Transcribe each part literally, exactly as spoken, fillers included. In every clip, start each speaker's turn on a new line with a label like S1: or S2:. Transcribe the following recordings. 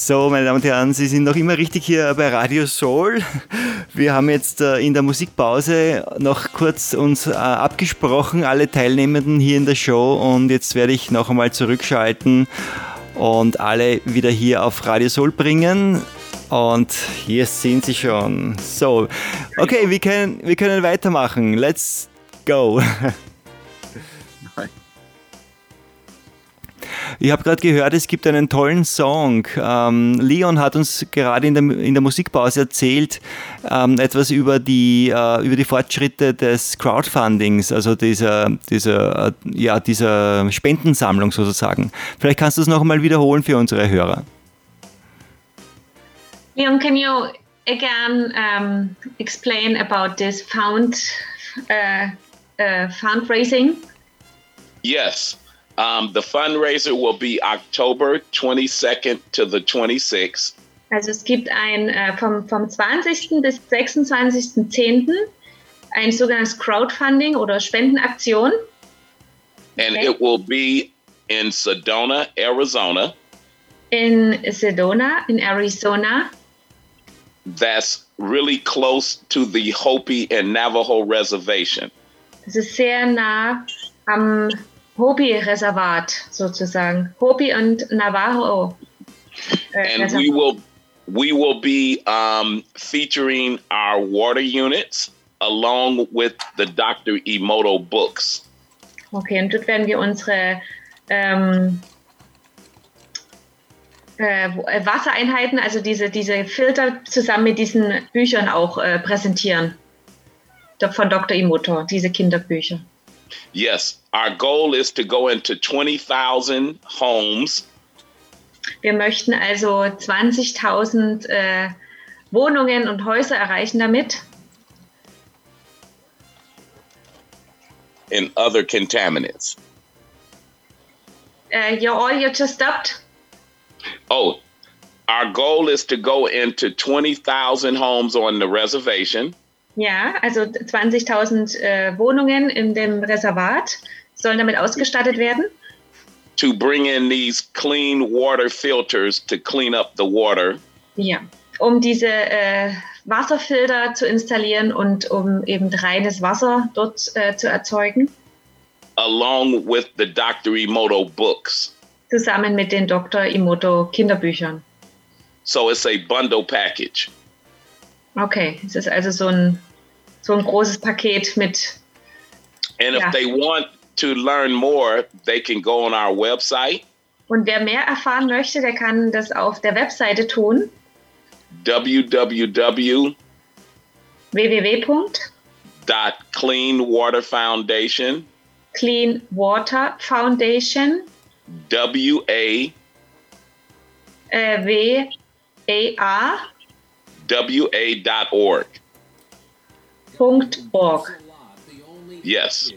S1: So, meine Damen und Herren, Sie sind noch immer richtig hier bei Radio Soul. Wir haben jetzt äh, in der Musikpause noch kurz uns äh, abgesprochen, alle Teilnehmenden hier in der Show, und jetzt werde ich noch einmal zurückschalten und alle wieder hier auf Radio Soul bringen. Und hier sind sie schon. So, okay, wir können, wir können weitermachen. Let's go. Ich habe gerade gehört, es gibt einen tollen Song. Ähm, Leon hat uns gerade in der, in der Musikpause erzählt, ähm, etwas über die, äh, über die Fortschritte des Crowdfundings, also dieser, dieser, äh, ja, dieser Spendensammlung sozusagen. Vielleicht kannst du es noch einmal wiederholen für unsere Hörer.
S2: Leon, can you again um, explain about this found, uh, uh, fundraising?
S3: Yes. Um, the fundraiser will be October twenty-second to the twenty-sixth.
S2: Also es gibt ein äh, vom, vom zwanzigsten bis sechsundzwanzigsten zehnten ein sogenanntes Crowdfunding oder Spendenaktion.
S3: And
S2: Okay.
S3: it will be in Sedona, Arizona.
S2: In Sedona, in Arizona.
S3: That's really close to the Hopi and Navajo reservation.
S2: Das ist sehr nah am Hopi-Reservat sozusagen. Hopi und Navajo. Äh,
S3: And we will we will be um, featuring our water units along with the Doctor Emoto books.
S2: Okay, und dort werden wir unsere ähm, äh, Wassereinheiten, also diese, diese Filter zusammen mit diesen Büchern auch äh, präsentieren. Von Doktor Emoto, diese Kinderbücher.
S3: Yes, our goal is to go into twenty thousand homes.
S2: Wir möchten also zwanzigtausend äh, Wohnungen und Häuser erreichen damit.
S3: And other contaminants.
S2: Uh, you all you just stopped?
S3: Oh, our goal is to go into twenty thousand homes on the reservation.
S2: Ja, also zwanzigtausend äh, Wohnungen in dem Reservat sollen damit ausgestattet werden.
S3: To bring in these clean water filters to clean up the water.
S2: Ja, um diese äh, Wasserfilter zu installieren und um eben reines Wasser dort äh, zu erzeugen.
S3: Along with the Doctor Emoto books.
S2: Zusammen mit den Doktor Emoto Kinderbüchern.
S3: So it's a bundle package.
S2: Okay, es ist also so ein, so ein großes Paket mit.
S3: And if
S2: Ja.
S3: they want to learn more, they can go on our website.
S2: Und wer mehr erfahren möchte, der kann das auf der Webseite tun.
S3: w w w
S2: w w w Punkt
S3: dot clean water foundation
S2: Clean Water Foundation
S3: w a
S2: äh, W A A
S3: w a dot org.
S2: Punkt org.
S3: Yes.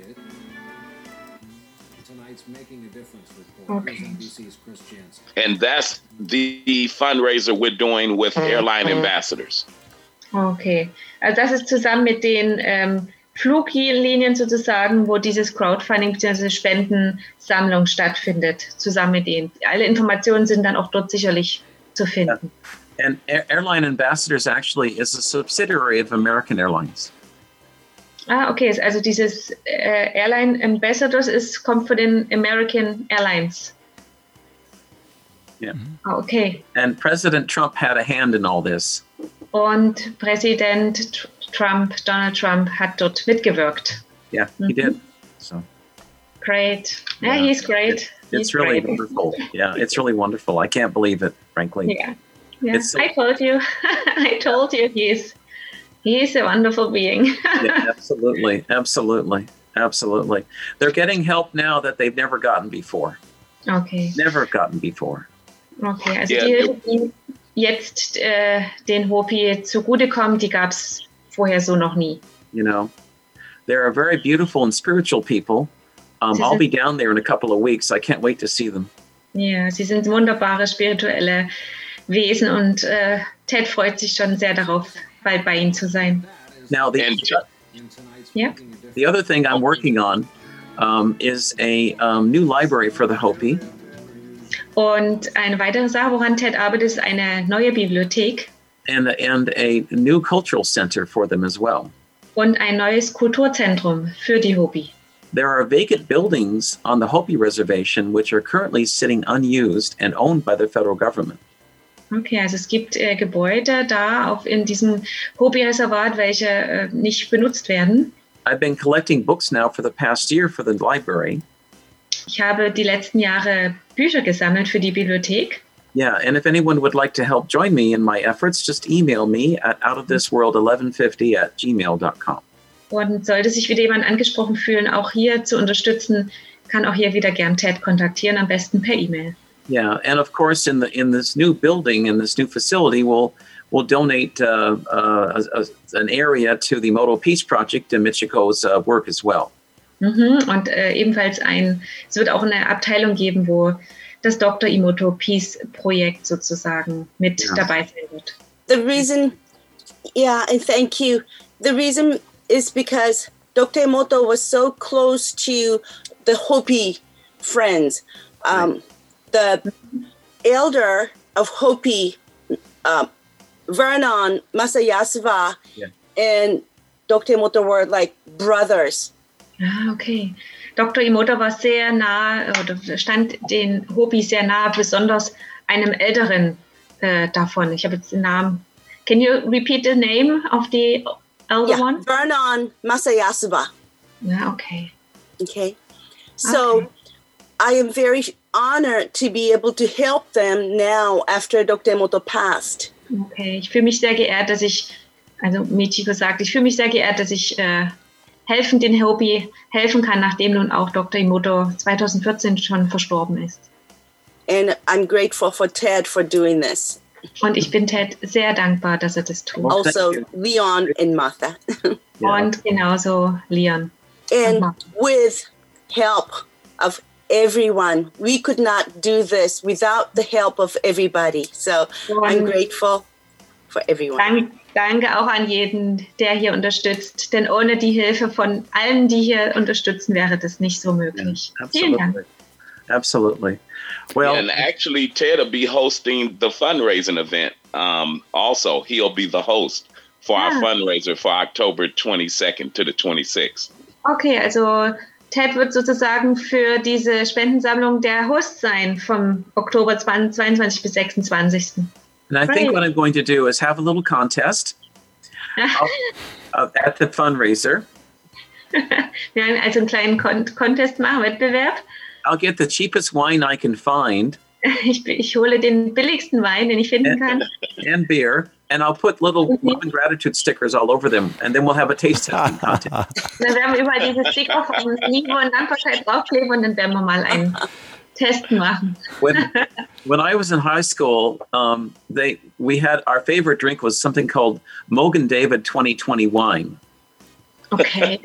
S2: Okay.
S3: And that's the fundraiser we're doing with airline ambassadors.
S2: Okay. Also das ist zusammen mit den ähm, Fluglinien sozusagen, wo dieses Crowdfunding bzw. Spendensammlung stattfindet, zusammen mit denen. Alle Informationen sind dann auch dort sicherlich zu finden.
S4: And Air- Airline Ambassadors actually is a subsidiary of American Airlines.
S2: Ah, okay. Also dieses äh, Airline Ambassadors ist, kommt von den American Airlines.
S4: Yeah.
S2: Ah, okay.
S4: And President Trump had a hand in all this.
S2: Und Präsident Tr- Trump, Donald Trump, hat dort mitgewirkt.
S4: Yeah, he
S2: Mhm.
S4: did. So
S2: Great. Yeah,
S4: Yeah.
S2: he's great.
S4: it-
S2: He's
S4: it's really
S2: great.
S4: wonderful. Yeah, it's really wonderful. I can't believe it, frankly.
S2: Yeah. Yeah.
S4: It's so-
S2: I told you. I told you he's he's a wonderful being.
S4: Yeah, absolutely, absolutely, absolutely. They're getting help now that they've never gotten before.
S2: Okay.
S4: Never gotten before.
S2: Okay. Also
S3: Ja,
S2: die
S3: du-
S2: Hilfe, die jetzt äh, den Hopi zugutekommt, die gab es vorher so noch nie.
S4: You know, they're a very beautiful and spiritual people. Um,
S2: Sie
S4: I'll
S2: sind-
S4: be down there in a couple of weeks. I can't wait to see them.
S2: Ja, sie sind wunderbare spirituelle Wesen und äh, Ted freut sich schon sehr darauf, bald bei ihnen zu sein.
S4: Now, the
S3: And
S2: Yeah.
S4: the other thing I'm working on um, is a um, new library for the Hopi.
S2: Und eine weitere Sache, woran Ted arbeitet, ist eine neue Bibliothek.
S4: And, and a new cultural center for them as well.
S2: Und ein neues Kulturzentrum für die Hopi.
S4: There are vacant buildings on the Hopi Reservation which are currently sitting unused and owned by the federal government.
S2: Okay, also es gibt äh, Gebäude da auf, in diesem Hopi-Reservat, welche äh, nicht benutzt werden.
S4: I've been collecting books now for the past year for the library.
S2: Ich habe die letzten Jahre Bücher gesammelt für die Bibliothek.
S4: Yeah, and if anyone would like to help join me in my efforts, just email me at outofthisworld eleven fifty at gmail dot com.
S2: Und sollte sich wieder jemand angesprochen fühlen, auch hier zu unterstützen, kann auch hier wieder gern Ted kontaktieren, am besten per E-Mail.
S4: Yeah, and of course, in the in this new building, in this new facility, we'll we'll donate uh, uh, a, a, an area to the Emoto Peace Project and Michiko's uh, work as well.
S2: Mhm, und äh, ebenfalls ein, es wird auch eine Abteilung geben, wo das Doktor Emoto Peace Projekt sozusagen mit
S4: Ja.
S2: dabei sein wird.
S5: The reason, yeah, and thank you. The reason is because Doctor Emoto was so close to the Hopi friends. Um, the elder of Hopi, uh, Vernon Masayasva,
S4: Yeah.
S5: and Doctor Emoto were like brothers.
S2: Ah, okay. Doktor Emoto war sehr nah, oder stand den Hopi sehr nah, besonders einem Älteren äh, davon. Ich habe jetzt den Namen. Can you repeat the name of the elder
S5: Yeah,
S2: one?
S5: Vernon Masayasva.
S2: Ja, okay.
S5: Okay. So
S2: Okay.
S5: I am very honored to be able to help them now after Doctor Emoto passed.
S2: Okay, ich fühle mich sehr geehrt, dass ich, also Michiko sagt, ich fühle mich sehr geehrt, dass ich äh, helfen den Hopi helfen kann, nachdem nun auch Doktor Emoto zwanzig vierzehn schon verstorben ist.
S5: And I'm grateful for Ted for doing this.
S2: Und ich bin Ted sehr dankbar, dass er das tut.
S4: Oh, thank
S5: Also
S4: you.
S5: Leon and Martha.
S4: Yeah.
S2: Und genauso Leon.
S5: And
S2: Uh-huh.
S5: with help of everyone. We could not do this without the help of everybody. So I'm
S2: Und
S5: grateful for everyone.
S2: dank, danke auch an jeden, der hier unterstützt, denn ohne die Hilfe von allen, die hier unterstützen, wäre das nicht so möglich. Vielen Dank.
S4: Absolutely. Absolutely. Well,
S3: and actually, Ted will be hosting the fundraising event. Um, also, he'll be the host for our
S2: Ah.
S3: fundraiser for October twenty-second to the twenty-sixth.
S2: Okay, also Ted wird sozusagen für diese Spendensammlung der Host sein vom Oktober zweiundzwanzigsten bis sechsundzwanzigsten
S4: and I think
S2: Great.
S4: what I'm going to do is have a little contest uh, at the fundraiser.
S2: Wir werden also einen kleinen Con Contest machen, Wettbewerb.
S4: I'll get the cheapest wine I can find
S2: Ich, ich hole den billigsten Wein, den ich finden kann.
S4: and beer, and I'll put little love and gratitude stickers all over them, and then we'll have a taste testing contest.
S2: Dann werden wir überall diese Sticker von Liebe und Dankbarkeit draufkleben und dann werden wir mal einen Test machen.
S4: When when I was in high school, um, they we had our favorite drink was something called Mogan David twenty twenty wine.
S2: Okay.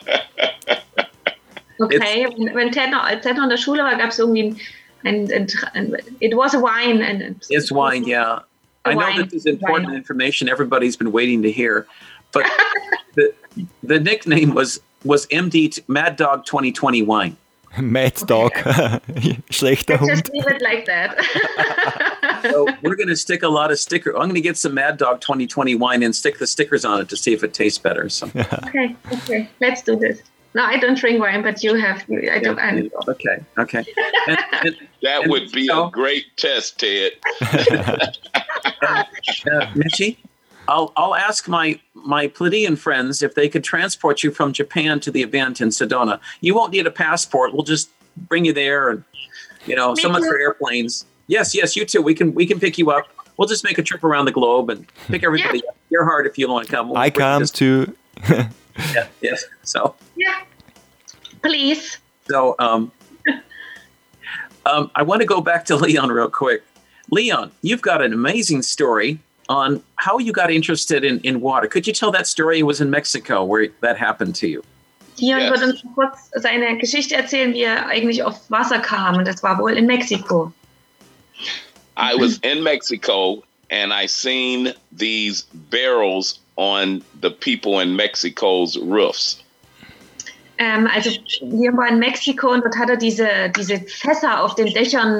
S2: Okay, wenn, wenn Ted noch, als Ted noch in der Schule war, gab es irgendwie ein, ein, ein, it was a wine. And,
S4: It's wine, yeah. I know
S2: Wine.
S4: that is important
S2: Wine.
S4: information everybody's been waiting to hear, but the the nickname was was M D t- Mad Dog twenty twenty wine.
S1: Mad Dog. Schlechter
S2: Let's
S1: Hund.
S2: just leave it like that.
S4: So we're going to stick a lot of sticker. I'm going to get some Mad Dog twenty twenty wine and stick the stickers on it to see if it tastes better. So
S2: Okay, okay, let's do this. No, I don't drink wine, but you have. I don't. I don't.
S4: okay, okay. And, and,
S3: That
S4: And
S3: would be
S4: so-
S3: a great test, Ted.
S4: uh, Michi, I'll I'll ask my my Pleiadian friends if they could transport you from Japan to the event in Sedona. You won't need a passport. We'll just bring you there, and you know,
S2: Me
S4: someone
S2: too.
S4: for airplanes. Yes, yes, you too. We can we can pick you up. We'll just make a trip around the globe and pick everybody up. You're hard if you want to come. We'll
S1: I
S4: bring
S1: come
S4: this-
S1: to.
S4: Yeah, yes. So
S2: Yeah, please.
S4: so um, um, I want to go back to Leon real quick. Leon, you've got an amazing story on how you got interested in, in water. Could you tell that story? It was in Mexico where that happened to you.
S2: Dion
S3: Yes.
S2: wird uns kurz seine Geschichte erzählen, wie er eigentlich auf Wasser kam. Und das war wohl in Mexiko.
S3: I was in Mexico and I seen these barrels on the people in Mexico's roofs.
S2: Ähm, also wir waren in Mexiko und dort hat er diese, diese Fässer auf den Dächern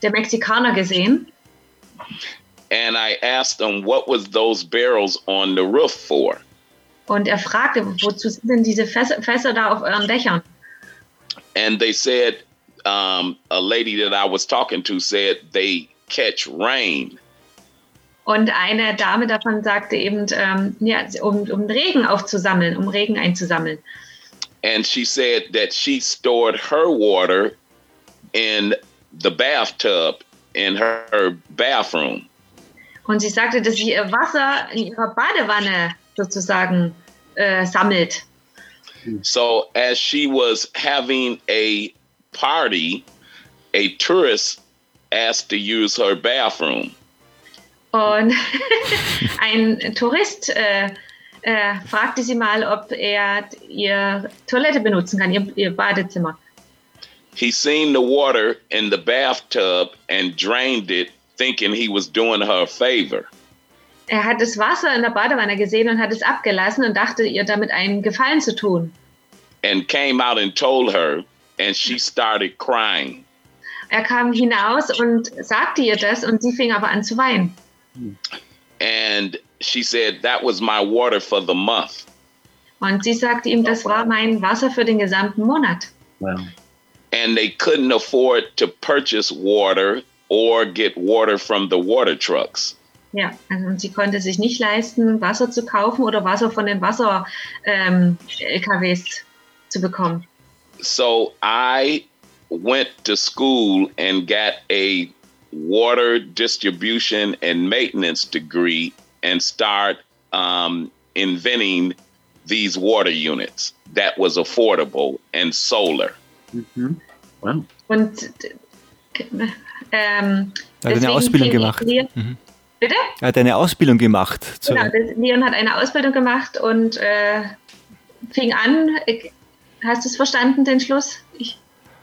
S2: der Mexikaner gesehen.
S3: And I asked them, what was those barrels on the roof for?
S2: Und er fragte, wozu sind denn diese Fässer, Fässer da auf euren Dächern?
S3: And they said, um, a lady that I was talking to said they catch rain.
S2: Und eine Dame davon sagte eben, ähm, ja, um, um Regen aufzusammeln, um Regen einzusammeln.
S3: And she said that she stored her water in the bathtub in her, her bathroom.
S2: Und sie sagte, dass sie ihr Wasser in ihrer Badewanne sozusagen äh, sammelt.
S3: So as she was having a party, a tourist asked to use her bathroom.
S2: Und ein Tourist äh, äh, fragte sie mal, ob er ihr Toilette benutzen kann, ihr, ihr Badezimmer.
S3: He seen the water in the bathtub and drained it, thinking he was doing her a favor.
S2: Er hat das Wasser in der Badewanne gesehen und hat es abgelassen und dachte, ihr damit einen Gefallen zu tun.
S3: And came out and told her, and she started crying.
S2: Er kam hinaus und sagte ihr das und sie fing aber an zu weinen.
S3: And she said, that was my water for the month.
S2: Und sie sagte ihm, das war mein Wasser für den gesamten Monat.
S4: Wow.
S3: And they couldn't afford to purchase water or get water from the water trucks.
S2: Ja, also und sie konnte sich nicht leisten, Wasser zu kaufen oder Wasser von den Wasser-L K Ws zu bekommen.
S3: So I went to school and got a water distribution and maintenance degree and start um, inventing these water units that was affordable and solar.
S4: Mhm. Wow.
S2: Und ähm,
S1: Er hat eine Ausbildung gemacht.
S2: Leon,
S1: Mhm.
S2: Bitte?
S1: Er hat eine Ausbildung gemacht. Zu,
S2: Genau, Leon hat eine Ausbildung gemacht und äh, fing an. Hast du es verstanden, den Schluss? Ich,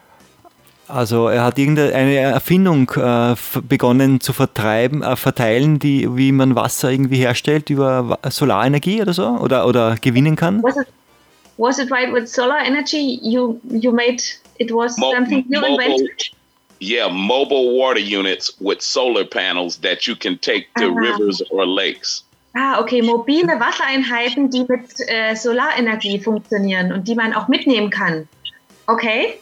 S1: also er hat irgendeine Erfindung äh, f- begonnen zu vertreiben, äh, verteilen, die, wie man Wasser irgendwie herstellt über Wa- Solarenergie oder so oder, oder gewinnen kann.
S2: was, it, was it right with solar energy? You you made it was
S3: Mo-
S2: something you
S3: mobile-
S2: invented?
S3: Yeah, mobile water units with solar panels that you can take to
S2: Aha.
S3: rivers or lakes.
S2: Ah, okay, mobile Wassereinheiten, die mit äh, Solarenergie funktionieren und die man auch mitnehmen kann. Okay.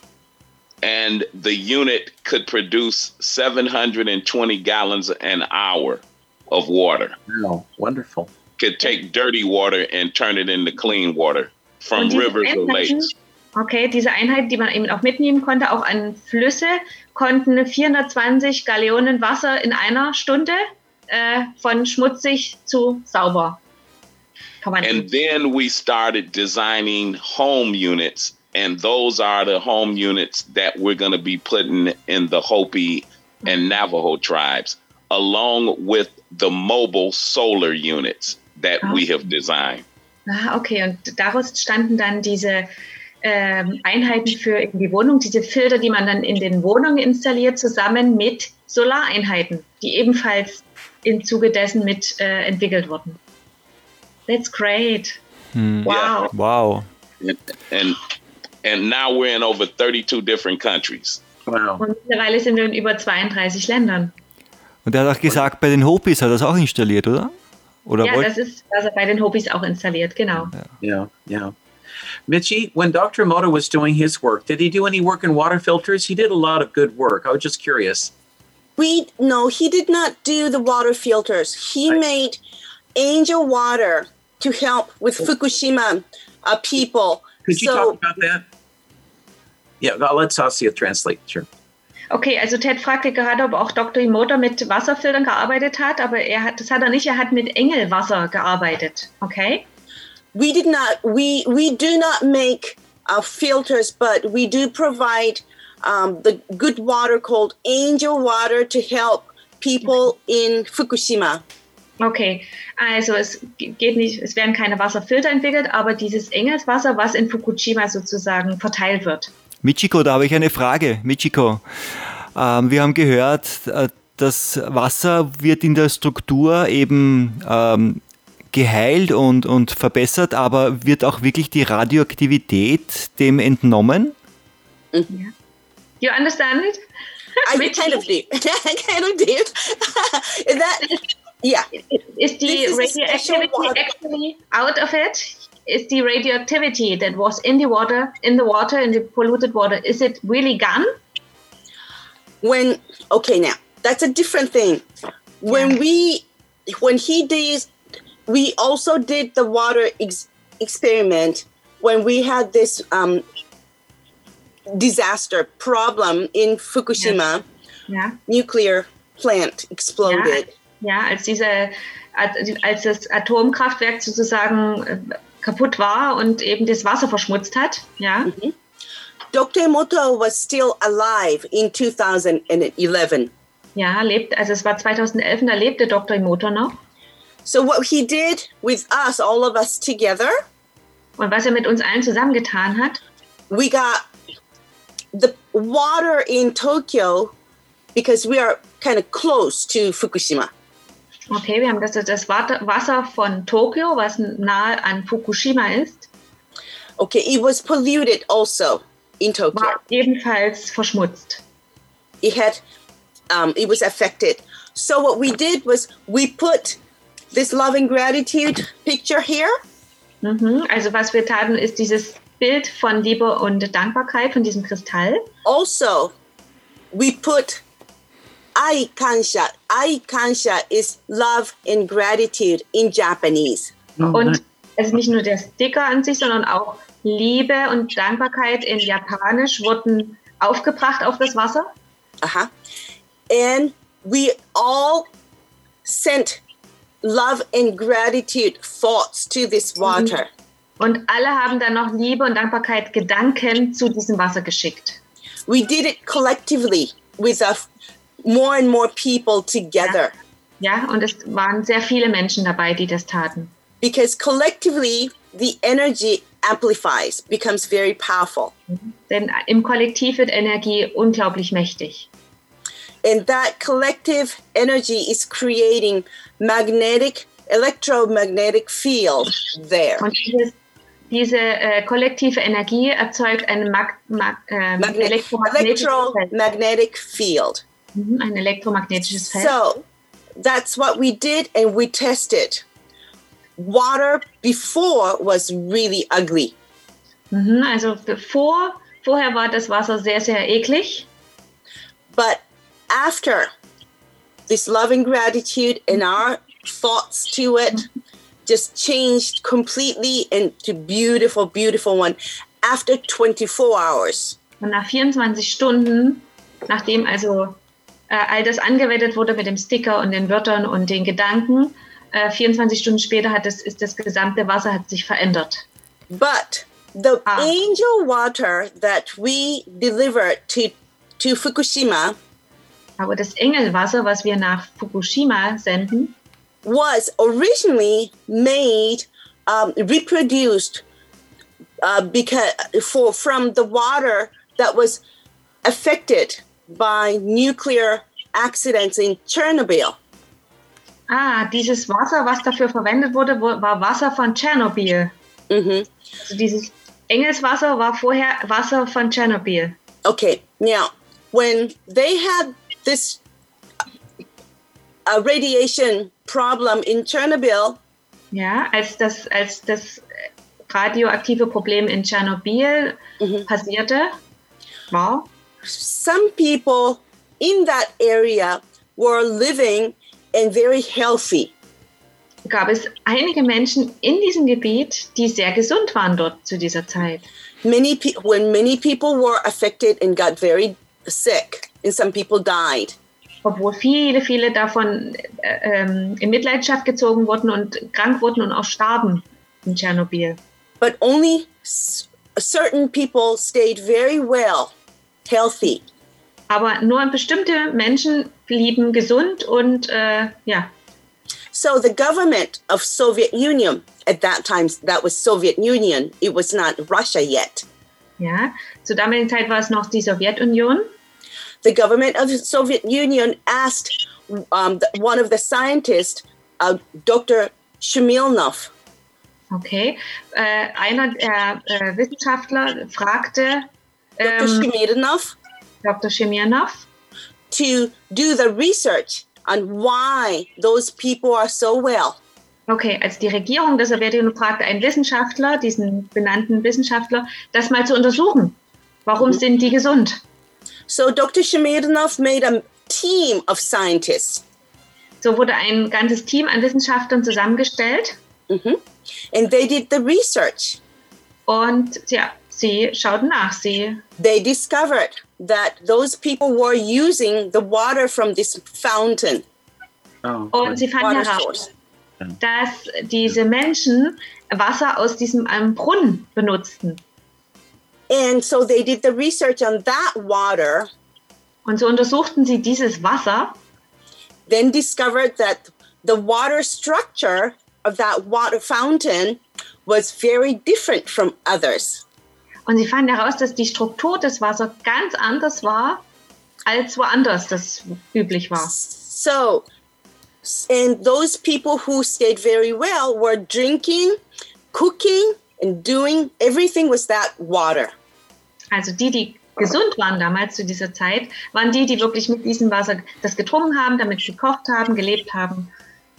S3: And the unit could produce seven hundred twenty gallons an hour of water.
S4: Wow. Wonderful.
S3: Could take dirty water and turn it into clean water from
S2: Und diese
S3: rivers or
S2: Einheiten,
S3: lakes.
S2: okay, diese Einheiten, die man eben auch mitnehmen konnte, auch an Flüsse, konnten vierhundertzwanzig Gallionen Wasser in einer Stunde äh, von schmutzig zu sauber verwandeln.
S3: And then we started designing home units, and those are the home units that we're going to be putting in the Hopi and Navajo tribes, along with the mobile solar units that we have designed.
S2: Ah, okay, und daraus standen dann diese ähm, Einheiten für in die Wohnung, diese Filter, die man dann in den Wohnungen installiert, zusammen mit Solareinheiten, die ebenfalls im Zuge dessen mit äh, entwickelt wurden. That's great.
S1: Hm.
S2: Wow.
S1: Wow.
S3: And and now we're in over thirty-two different countries.
S4: Wow.
S2: Und mittlerweile sind wir in über zweiunddreißig Ländern.
S1: Und er hat auch gesagt, bei den Hopis hat er das auch installiert, oder? Oder
S2: Ja,
S1: wollt-
S2: das ist also bei den Hopis auch installiert, genau.
S4: Yeah. Yeah. Mitchie, when Doctor Emoto was doing his work, did he do any work in water filters? He did a lot of good work. I was just curious.
S5: We no, he did not do the water filters. He
S4: Right.
S5: made angel water to help with Fukushima uh, people.
S4: Could you
S5: so
S4: talk about that? Yeah, I'll let Saskia translate. Sure.
S2: Okay, also Ted fragte gerade, ob auch Doktor Emoto mit Wasserfiltern gearbeitet hat, aber er hat, das hat er nicht, er hat mit Engelwasser gearbeitet, okay?
S5: we did not. We we do not make uh, filters, but we do provide um, the good water called angel water to help people in Fukushima.
S2: Okay, also es geht nicht, es werden keine Wasserfilter entwickelt, aber dieses Engelswasser, was in Fukushima sozusagen verteilt wird.
S1: Michiko, da habe ich eine Frage. Michiko, ähm, wir haben gehört, äh, das Wasser wird in der Struktur eben ähm, geheilt und, und verbessert, aber wird auch wirklich die Radioaktivität dem entnommen?
S2: You understand it?
S5: I kind of do. I kind of do. That, yeah.
S2: Is the radioactivity actually out of it? Is the radioactivity that was in the water, in the water, in the polluted water, is it really gone?
S5: When, okay, now, that's a different thing. When yeah. we, when he did, we also did the water ex- experiment when we had this um, disaster problem in Fukushima.
S2: Ja.
S5: Nuclear plant exploded.
S2: Ja, ja, als diese, als das Atomkraftwerk sozusagen kaputt war und eben das Wasser verschmutzt hat. Ja.
S5: Mm-hmm. Doktor Emoto was still alive in two thousand eleven.
S2: Ja, lebt, also es war zweitausendelf und da lebte Doktor Emoto noch.
S5: So what he did with us, all of us together.
S2: Und was er mit uns allen zusammengetan hat.
S5: We got the water in Tokyo because we are kind of close to Fukushima.
S2: Okay, wir haben das, das Wasser von Tokio, was nahe an Fukushima ist.
S5: Okay, it was polluted also in Tokyo.
S2: War ebenfalls verschmutzt.
S5: It had, um, it was affected. So what we did was we put this love and gratitude picture here.
S2: Mhm, also was wir taten, ist dieses Bild von Liebe und Dankbarkeit von diesem Kristall.
S5: Also, we put Ai Kansha. Ai Kansha is love and gratitude in Japanese.
S2: Und es ist nicht nur der Sticker an sich, sondern auch Liebe und Dankbarkeit in Japanisch wurden aufgebracht auf das Wasser.
S5: Aha. And we all sent love and gratitude thoughts to this water.
S2: Und alle haben dann noch Liebe und Dankbarkeit Gedanken zu diesem Wasser geschickt.
S5: We did it collectively with a more and more people together.
S2: Ja. ja, und es waren sehr viele Menschen dabei, die das taten.
S5: Because collectively the energy amplifies, becomes very powerful.
S2: Mhm. Denn im Kollektiv wird Energie unglaublich mächtig.
S5: And that collective energy is creating magnetic, electromagnetic field there.
S2: Und dieses, diese äh, kollektive Energie erzeugt ein mag, mag, äh,
S5: Magne-
S2: elektromagnetisches
S5: electromagnetic field.
S2: Mhm, ein elektromagnetisches Feld.
S5: So that's what we did, and we tested. Water before was really ugly.
S2: Mhm, also bevor, vorher war das Wasser sehr, sehr eklig.
S5: But after this love and gratitude and our thoughts to it just changed completely into beautiful, beautiful one after twenty-four hours.
S2: Und nach vierundzwanzig Stunden, nachdem also äh, all das angewendet wurde mit dem Sticker und den Wörtern und den Gedanken, äh, vierundzwanzig Stunden später hat es, ist das gesamte Wasser hat sich verändert.
S5: But the
S2: ah.
S5: angel water that we delivered to, to Fukushima
S2: Aber das Engelwasser, was wir nach Fukushima senden,
S5: was originally made, um, reproduced uh, because for from the water that was affected by nuclear accidents in Chernobyl.
S2: Ah, dieses Wasser, was dafür verwendet wurde, war Wasser von Tschernobyl.
S5: Mm-hmm.
S2: Also dieses Engelswasser war vorher Wasser von Tschernobyl.
S5: Okay, now when they had this uh, radiation problem in Chernobyl.
S2: Ja, als das, als das radioaktive Problem in Tschernobyl mhm. passierte, war.
S5: Some people in that area were living and very healthy.
S2: Gab es einige Menschen in diesem Gebiet, die sehr gesund waren dort zu dieser Zeit.
S5: Many pe- when many people were affected and got very sick, and some people died.
S2: Obwohl viele, viele davon äh, ähm, in Mitleidenschaft gezogen wurden und krank wurden und auch starben in Tschernobyl.
S5: But only s- certain people stayed very well, healthy.
S2: Aber nur bestimmte Menschen blieben gesund und äh, ja.
S5: So the government of Soviet Union, at that time, that was Soviet Union, it was not Russia yet.
S2: Ja, zur damaligen Zeit war es noch die Sowjetunion.
S5: The government of the Soviet Union asked um, the, one of the scientists, uh, Doktor Shemilnov.
S2: Okay, äh, einer der äh, Wissenschaftler fragte
S5: Doktor
S2: ähm,
S5: Shemilnov,
S2: Doktor Shemirnov,
S5: to do the research on why those people are so well.
S2: Okay, also die Regierung der Sowjetunion fragte einen Wissenschaftler, diesen benannten Wissenschaftler, das mal zu untersuchen. Warum mm-hmm. sind die gesund?
S5: So Doctor Smirnov made a team of scientists.
S2: So wurde ein ganzes Team an Wissenschaftlern zusammengestellt.
S5: Mm-hmm. And they did the research.
S2: Und ja, sie schauten nach. Sie
S5: They discovered that those people were using the water from this fountain.
S2: Oh, und sie fanden heraus, dass diese Menschen Wasser aus diesem einem Brunnen benutzten.
S5: And so they did the research on that water.
S2: Und so untersuchten sie dieses Wasser.
S5: Then discovered that the water structure of that water fountain was very different from others.
S2: Und sie fanden heraus, dass die Struktur des Wassers ganz anders war, als woanders das üblich war.
S5: So, and those people who stayed very well were drinking, cooking, and doing everything with that water.
S2: Also die, die gesund waren damals zu dieser Zeit, waren die, die wirklich mit diesem Wasser das getrunken haben, damit sie gekocht haben, gelebt haben.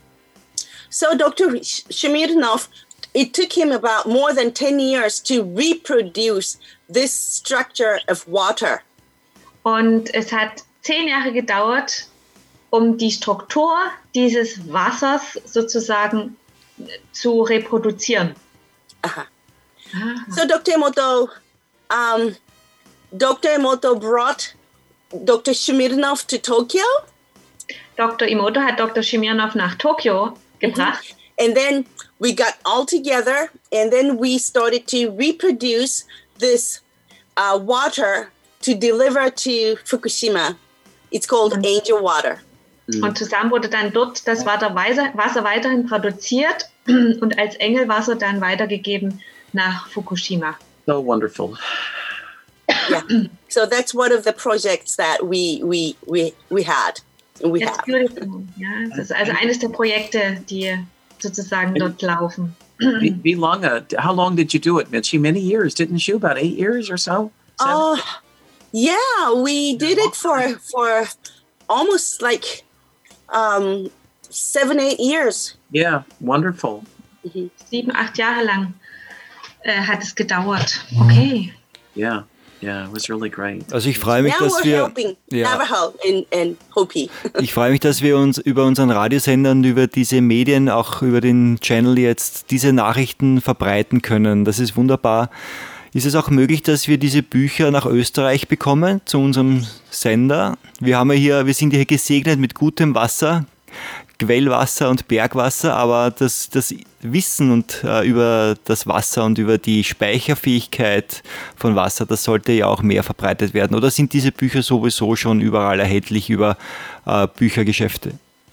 S5: So Doctor Smirnov, it took him about more than ten years to reproduce this structure of water.
S2: Und es hat zehn Jahre gedauert, um die Struktur dieses Wassers sozusagen zu reproduzieren.
S5: Aha. Aha. So Doctor Emoto, um, Doctor Emoto brought Doctor Smirnov to Tokyo.
S2: Doktor Emoto hat Doktor Smirnov nach Tokio gebracht.
S5: Mm-hmm. And then we got all together, and then we started to reproduce this uh, water to deliver to Fukushima. It's called und, Angel Water.
S2: Und zusammen wurde dann dort das Wasser, Wasser weiterhin produziert und als Engelwasser dann weitergegeben nach Fukushima.
S4: So wonderful.
S5: Yeah. So that's one of the projects that we we we we had. We
S2: That's
S5: have.
S2: beautiful. Ja, das ist also eines der Projekte, die sozusagen dort laufen.
S4: Wie, wie lange? How long did you do it, Mitchie? Many years, didn't you? About eight years or so?
S5: Oh, uh, yeah. We did it for for almost like um, seven, eight years.
S4: Yeah, wonderful.
S2: Mhm. Sieben, acht Jahre lang äh, hat es gedauert. Okay.
S4: Yeah. Yeah, it was really great.
S1: Also ich freue mich,
S5: Now
S1: dass
S5: we're
S1: wir
S5: helping
S1: ja,
S5: Navajo in, in Hopi.
S1: ich freue mich, dass wir uns über unseren Radiosender und über diese Medien, auch über den Channel jetzt diese Nachrichten verbreiten können. Das ist wunderbar. Ist es auch möglich, dass wir diese Bücher nach Österreich bekommen, zu unserem Sender? Wir haben ja hier, wir sind hier gesegnet mit gutem Wasser, Quellwasser und Bergwasser, aber das, das Wissen und, äh, über das Wasser und über die Speicherfähigkeit von Wasser, das sollte ja auch mehr verbreitet werden. Oder sind diese Bücher sowieso schon überall erhältlich über äh, Büchergeschäfte?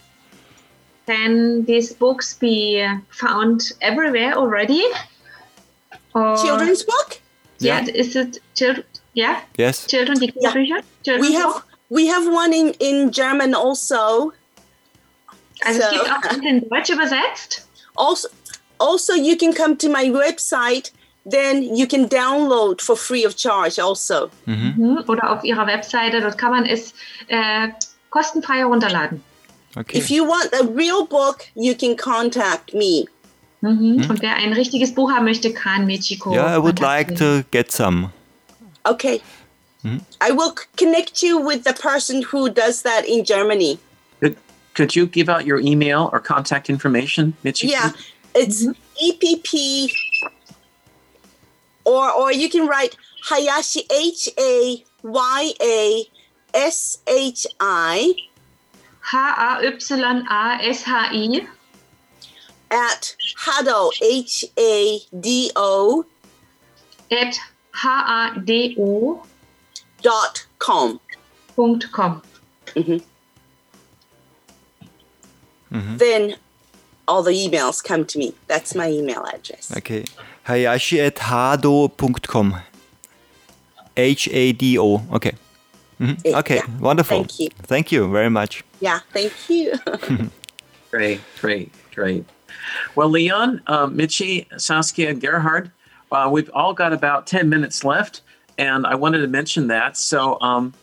S2: Can these books be found everywhere already? Or
S5: Children's book?
S2: Yeah, yeah. Is it children? Yeah.
S1: Yes.
S2: Children, die
S5: yeah.
S2: Bücher. Children's
S5: We have
S2: book?
S5: we have one in, in German also.
S2: Also
S5: so,
S2: es gibt auch in Deutsch übersetzt.
S5: Also, also you can come to my website, then you can download for free of charge also.
S2: Mhm. Oder auf ihrer Webseite, dort kann man es äh, kostenfrei herunterladen.
S1: Okay.
S5: If you want a real book, you can contact me.
S2: Mhm. Mhm. Und wer ein richtiges Buch haben möchte, kann Michiko.
S1: Yeah, I would like to get some.
S5: Okay. Mhm. I will connect you with the person who does that in Germany.
S4: Could, could you give out your email or contact information, Michiko?
S5: Yeah, it's mm-hmm. E P P, or or you can write Hayashi, H A Y A S H I.
S2: H A Y A S H I.
S5: At Hado, H A D O.
S2: At H A D O.
S5: Dot com.
S2: Punkt com.
S5: Mm-hmm. Mm-hmm. Then all the emails come to me. That's my email address.
S1: Okay. Hayashi at hado dot com. H A D O. Okay. Mm-hmm. Okay, yeah. Wonderful.
S5: Thank you.
S1: Thank you very much.
S5: Yeah, thank you.
S4: Great, great, great. Well, Leon, uh, Michi, Saskia, Gerhard, uh, we've all got about ten minutes left, and I wanted to mention that. So um,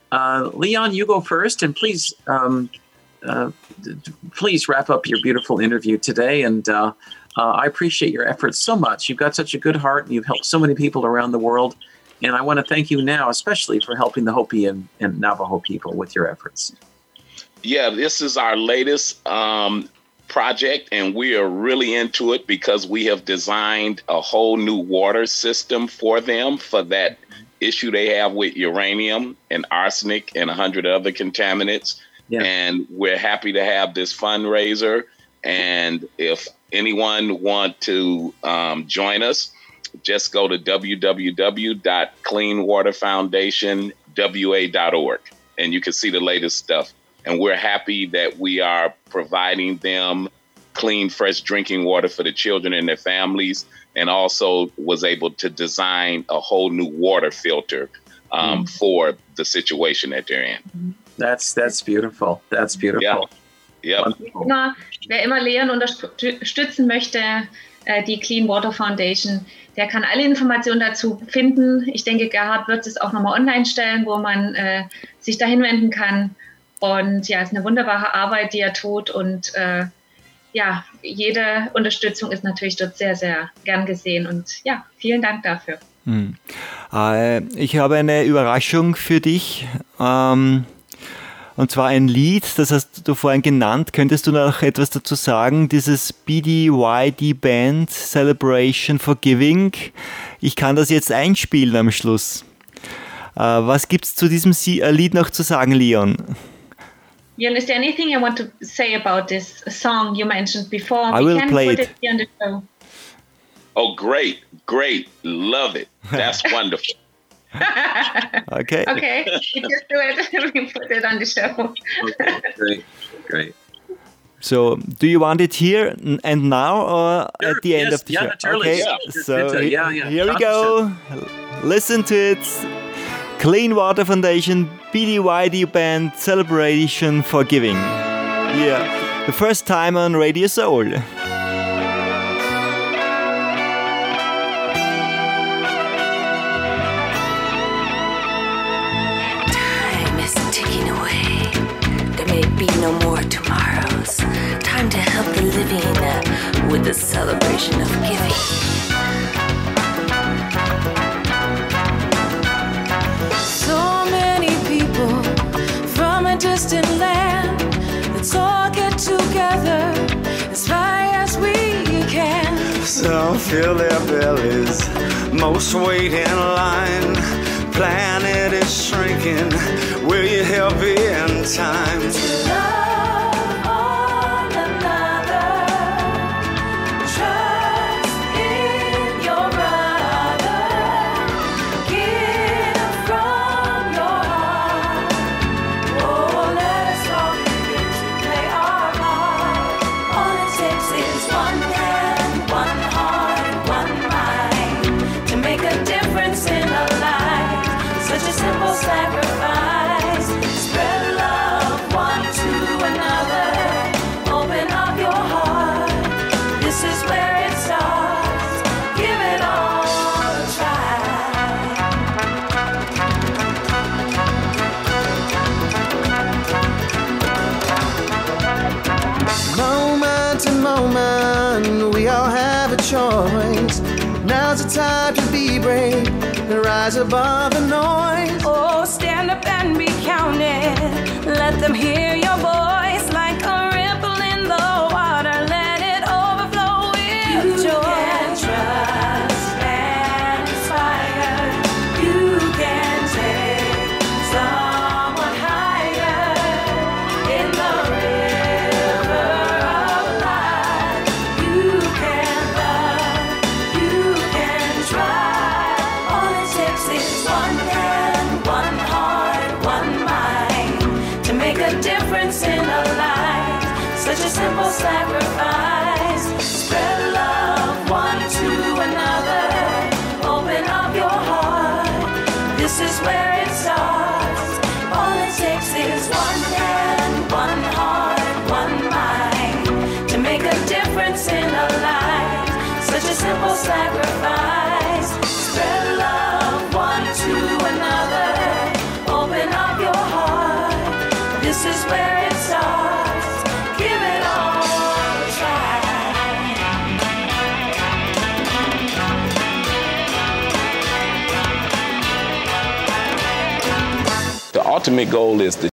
S4: Uh, Leon, you go first, and please, um, uh, please wrap up your beautiful interview today. And uh, uh, I appreciate your efforts so much. You've got such a good heart, and you've helped so many people around the world. And I want to thank you now, especially for helping the Hopi and, and Navajo people with your efforts.
S3: Yeah, this is our latest um, project, and we are really into it because we have designed a whole new water system for them for that issue they have with uranium and arsenic and a hundred other contaminants. Yeah. And we're happy to have this fundraiser. And if anyone want to um, join us, just go to w w w dot clean water foundation w a dot org and you can see the latest stuff. And we're happy that we are providing them clean, fresh drinking water for the children and their families, and also was able to design a whole new water filter um, mm. for the situation that they're in.
S4: That's that's beautiful. That's beautiful.
S3: Yeah. Yep.
S2: Immer, wer immer Leon unterstützen möchte, äh, die Clean Water Foundation, der kann alle Informationen dazu finden. Ich denke, Gerhard wird es auch nochmal online stellen, wo man äh, sich dahin wenden kann. Und ja, es ist eine wunderbare Arbeit, die er tut. Und äh, ja, jede Unterstützung ist natürlich dort sehr, sehr gern gesehen. Und ja, vielen Dank dafür.
S1: Hm. Äh, ich habe eine Überraschung für dich. Ähm, und zwar ein Lied, das hast du vorhin genannt. Könntest du noch etwas dazu sagen? Dieses B D Y D Band Celebration for Giving. Ich kann das jetzt einspielen am Schluss. Äh, was gibt es zu diesem Lied noch zu sagen, Leon?
S2: Leon, is there anything you want to say about this song you mentioned before?
S1: I
S2: we
S1: will
S2: can
S1: play
S2: put
S1: it.
S2: it here on the show.
S3: Oh, great, great. Love it. That's wonderful.
S1: Okay.
S2: Okay, we just do it. We put it on the show.
S4: Okay, great, great.
S1: So, do you want it here and now or
S4: Sure,
S1: at the end
S4: yes,
S1: of the
S4: yeah,
S1: show?
S4: naturally,
S1: Okay,
S4: yeah.
S1: so
S4: Bitte, yeah, yeah.
S1: here we go. Listen to it. Clean Water Foundation B D Y D Band Celebration for Giving. Yeah, the first time on Radio Soul.
S6: Time is ticking away. There may be no more tomorrows. Time to help the living uh, with the celebration of giving.
S7: Distant land, let's all get together as far as we can.
S8: Some fill their bellies, most wait in line. Planet is shrinking, will you help in time?
S7: To love one another, trust in your brother, give from your heart. Oh, let us all begin to play our part. All it takes is one hand, one heart, one mind to make a difference in a life. Such a simple sacrifice. Spread love one to another. Open up your heart. This is where it starts. Give it all a try.
S9: Moment to moment, we all have a choice. Now's the time to be brave and rise above the noise.
S7: Oh, stand up and be counted. Let them hear your voice like a ripple in the water. Let it overflow with joy. You can trust and inspire. You can take someone higher in the river of life. You can love, you can try. All it takes is one hand, one heart, one mind to make a difference in a life. Such a simple sacrifice. Spread love one to another. Open up your heart. This is where it starts. All it takes is one hand, one heart, one mind to make a difference in a life. Such a simple sacrifice. Spread love one to another. Open up your
S10: ultimate goal is to